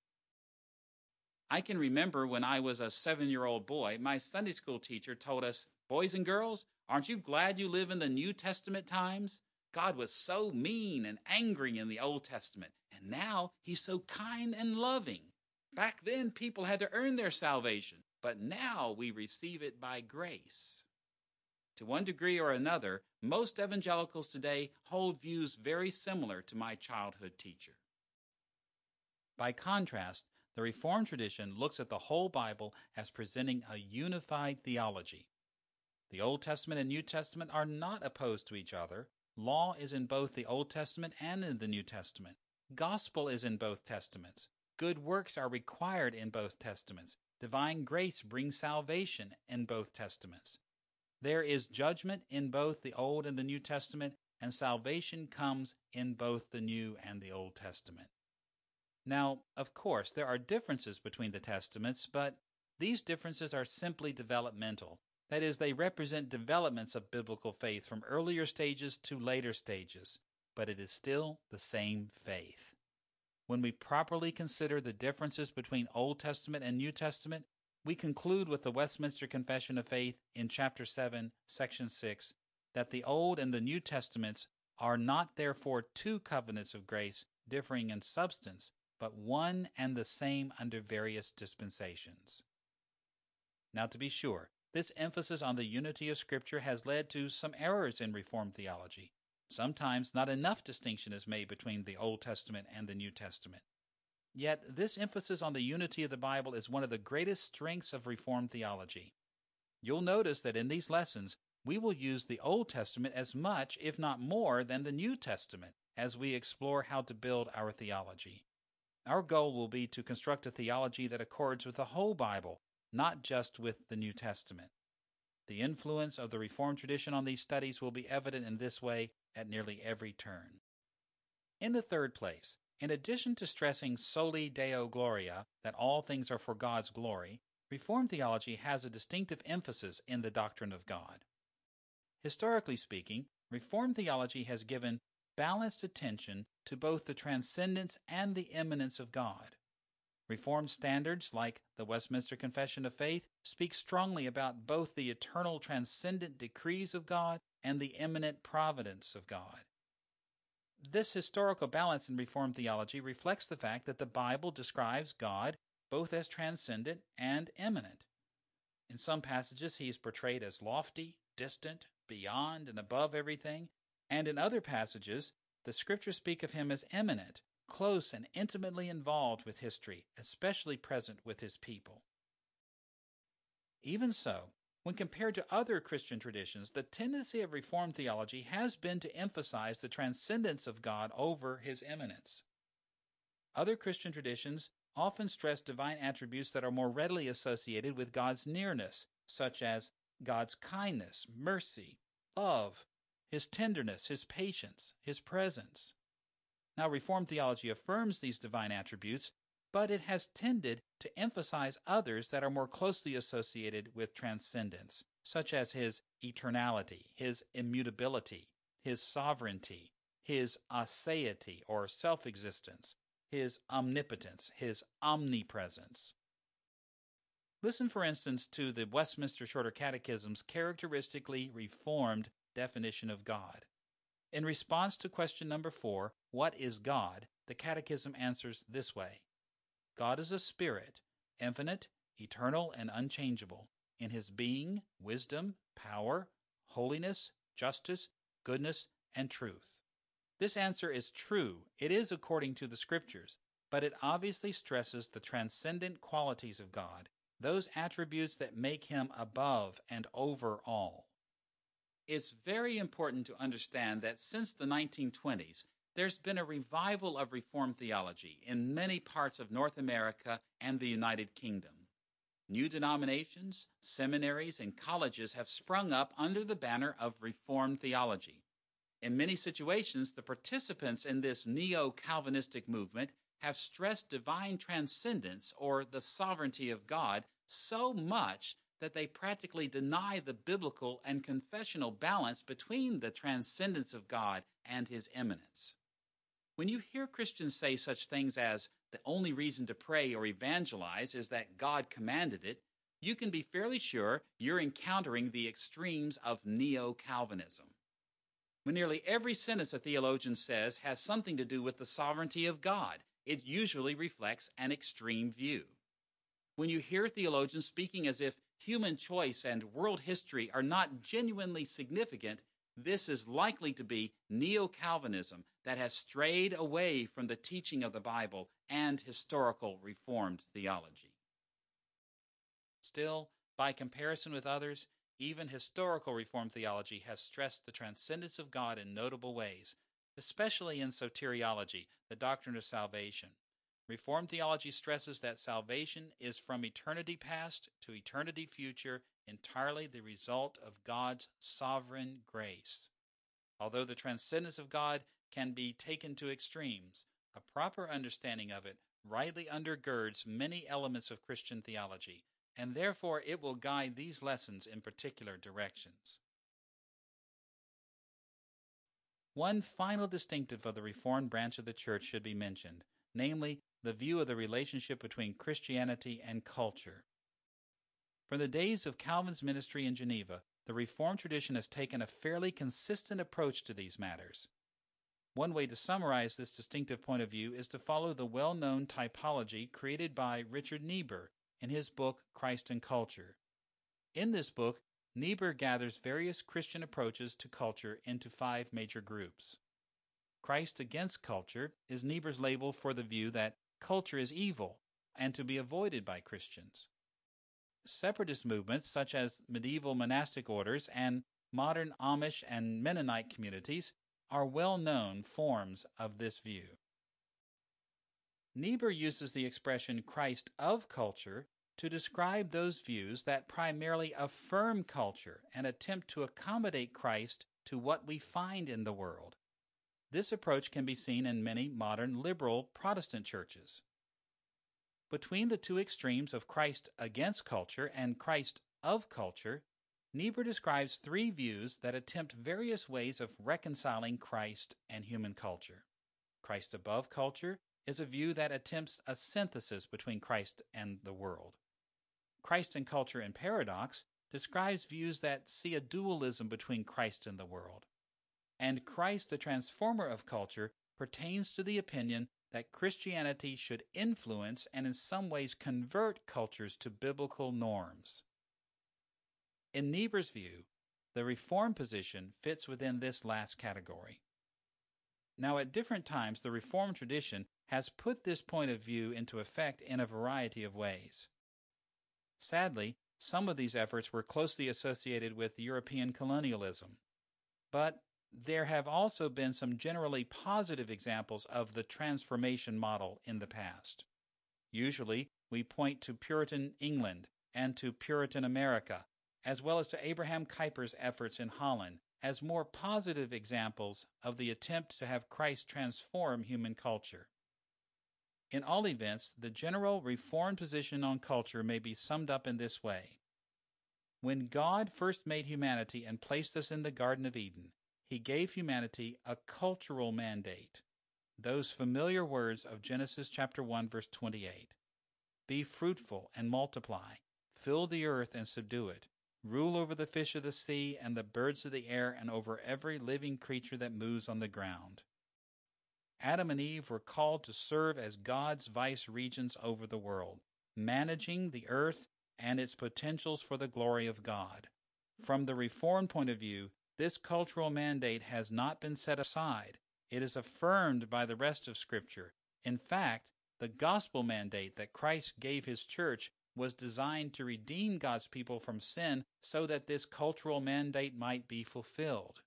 I can remember when I was a seven-year-old boy, my Sunday school teacher told us, "Boys and girls, aren't you glad you live in the New Testament times? God was so mean and angry in the Old Testament, and now He's so kind and loving. Back then, people had to earn their salvation, but now we receive it by grace." To one degree or another, most evangelicals today hold views very similar to my childhood teacher. By contrast, the Reformed tradition looks at the whole Bible as presenting a unified theology. The Old Testament and New Testament are not opposed to each other. Law is in both the Old Testament and in the New Testament. Gospel is in both Testaments. Good works are required in both Testaments. Divine grace brings salvation in both Testaments. There is judgment in both the Old and the New Testament, and salvation comes in both the New and the Old Testament. Now, of course, there are differences between the Testaments, but these differences are simply developmental. That is, they represent developments of biblical faith from earlier stages to later stages, but it is still the same faith. When we properly consider the differences between Old Testament and New Testament, we conclude with the Westminster Confession of Faith in Chapter seven, Section six, that the Old and the New Testaments are not therefore two covenants of grace differing in substance, but one and the same under various dispensations. Now, to be sure, this emphasis on the unity of Scripture has led to some errors in Reformed theology. Sometimes not enough distinction is made between the Old Testament and the New Testament. Yet this emphasis on the unity of the Bible is one of the greatest strengths of Reformed theology. You'll notice that in these lessons, we will use the Old Testament as much, if not more, than the New Testament as we explore how to build our theology. Our goal will be to construct a theology that accords with the whole Bible, not just with the New Testament. The influence of the Reformed tradition on these studies will be evident in this way at nearly every turn. In the third place, in addition to stressing soli Deo Gloria, that all things are for God's glory, Reformed theology has a distinctive emphasis in the doctrine of God. Historically speaking, Reformed theology has given balanced attention to both the transcendence and the immanence of God. Reformed standards like the Westminster Confession of Faith speak strongly about both the eternal transcendent decrees of God and the immanent providence of God. This historical balance in Reformed theology reflects the fact that the Bible describes God both as transcendent and immanent. In some passages, he is portrayed as lofty, distant, beyond, and above everything, and in other passages, the Scriptures speak of him as immanent, close and intimately involved with history, especially present with his people. Even so, when compared to other Christian traditions, the tendency of Reformed theology has been to emphasize the transcendence of God over his immanence. Other Christian traditions often stress divine attributes that are more readily associated with God's nearness, such as God's kindness, mercy, love, his tenderness, his patience, his presence. Now, Reformed theology affirms these divine attributes, but it has tended to emphasize others that are more closely associated with transcendence, such as his eternality, his immutability, his sovereignty, his aseity or self-existence, his omnipotence, his omnipresence. Listen, for instance, to the Westminster Shorter Catechism's characteristically Reformed definition of God. In response to question number four, what is God? The Catechism answers this way. God is a spirit, infinite, eternal, and unchangeable, in his being, wisdom, power, holiness, justice, goodness, and truth. This answer is true. It is according to the Scriptures, but it obviously stresses the transcendent qualities of God, those attributes that make him above and over all. It's very important to understand that since the nineteen twenties, there's been a revival of Reformed theology in many parts of North America and the United Kingdom. New denominations, seminaries, and colleges have sprung up under the banner of Reformed theology. In many situations, the participants in this neo-Calvinistic movement have stressed divine transcendence or the sovereignty of God so much that they practically deny the biblical and confessional balance between the transcendence of God and his immanence. When you hear Christians say such things as, the only reason to pray or evangelize is that God commanded it, you can be fairly sure you're encountering the extremes of neo-Calvinism. When nearly every sentence a theologian says has something to do with the sovereignty of God, it usually reflects an extreme view. When you hear theologians speaking as if human choice and world history are not genuinely significant, this is likely to be neo-Calvinism that has strayed away from the teaching of the Bible and historical Reformed theology. Still, by comparison with others, even historical Reformed theology has stressed the transcendence of God in notable ways, especially in soteriology, the doctrine of salvation. Reformed theology stresses that salvation is from eternity past to eternity future, entirely the result of God's sovereign grace. Although the transcendence of God can be taken to extremes, a proper understanding of it rightly undergirds many elements of Christian theology, and therefore it will guide these lessons in particular directions. One final distinctive of the Reformed branch of the Church should be mentioned, namely the view of the relationship between Christianity and culture. From the days of Calvin's ministry in Geneva, the Reformed tradition has taken a fairly consistent approach to these matters. One way to summarize this distinctive point of view is to follow the well-known typology created by Richard Niebuhr in his book Christ and Culture. In this book, Niebuhr gathers various Christian approaches to culture into five major groups. Christ against culture is Niebuhr's label for the view that culture is evil and to be avoided by Christians. Separatist movements such as medieval monastic orders and modern Amish and Mennonite communities are well-known forms of this view. Niebuhr uses the expression Christ of culture to describe those views that primarily affirm culture and attempt to accommodate Christ to what we find in the world. This approach can be seen in many modern liberal Protestant churches. Between the two extremes of Christ against culture and Christ of culture, Niebuhr describes three views that attempt various ways of reconciling Christ and human culture. Christ above culture is a view that attempts a synthesis between Christ and the world. Christ and culture in paradox describes views that see a dualism between Christ and the world. And Christ, the transformer of culture, pertains to the opinion that Christianity should influence and in some ways convert cultures to biblical norms. In Niebuhr's view, the Reformed position fits within this last category. Now, at different times, the Reformed tradition has put this point of view into effect in a variety of ways. Sadly, some of these efforts were closely associated with European colonialism, but there have also been some generally positive examples of the transformation model in the past. Usually, we point to Puritan England and to Puritan America, as well as to Abraham Kuyper's efforts in Holland, as more positive examples of the attempt to have Christ transform human culture. In all events, the general Reformed position on culture may be summed up in this way. When God first made humanity and placed us in the Garden of Eden, He gave humanity a cultural mandate. Those familiar words of Genesis chapter one, verse twenty-eight. Be fruitful and multiply, fill the earth and subdue it, rule over the fish of the sea and the birds of the air and over every living creature that moves on the ground. Adam and Eve were called to serve as God's vice-regents over the world, managing the earth and its potentials for the glory of God. From the Reformed point of view, this cultural mandate has not been set aside. It is affirmed by the rest of Scripture. In fact, the gospel mandate that Christ gave His church was designed to redeem God's people from sin so that this cultural mandate might be fulfilled.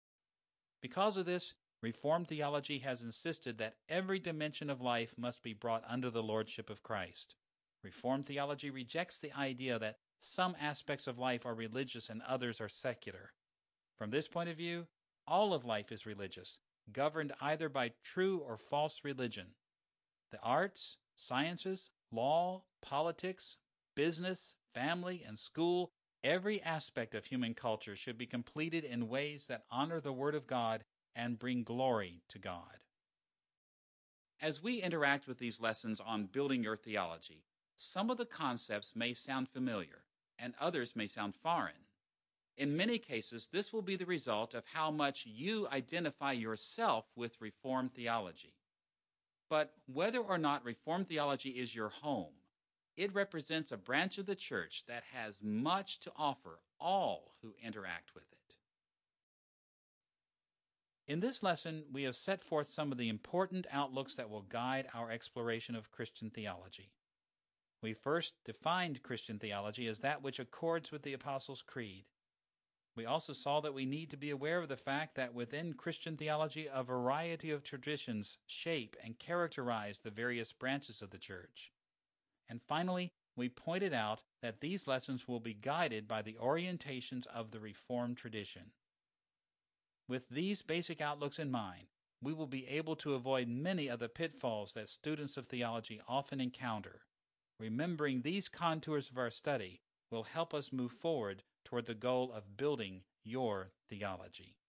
Because of this, Reformed theology has insisted that every dimension of life must be brought under the lordship of Christ. Reformed theology rejects the idea that some aspects of life are religious and others are secular. From this point of view, all of life is religious, governed either by true or false religion. The arts, sciences, law, politics, business, family, and school, every aspect of human culture should be completed in ways that honor the Word of God and bring glory to God. As we interact with these lessons on building your theology, some of the concepts may sound familiar, and others may sound foreign. In many cases, this will be the result of how much you identify yourself with Reformed theology. But whether or not Reformed theology is your home, it represents a branch of the church that has much to offer all who interact with it. In this lesson, we have set forth some of the important outlooks that will guide our exploration of Christian theology. We first defined Christian theology as that which accords with the Apostles' Creed. We also saw that we need to be aware of the fact that within Christian theology, a variety of traditions shape and characterize the various branches of the church. And finally, we pointed out that these lessons will be guided by the orientations of the Reformed tradition. With these basic outlooks in mind, we will be able to avoid many of the pitfalls that students of theology often encounter. Remembering these contours of our study will help us move forward toward the goal of building your theology.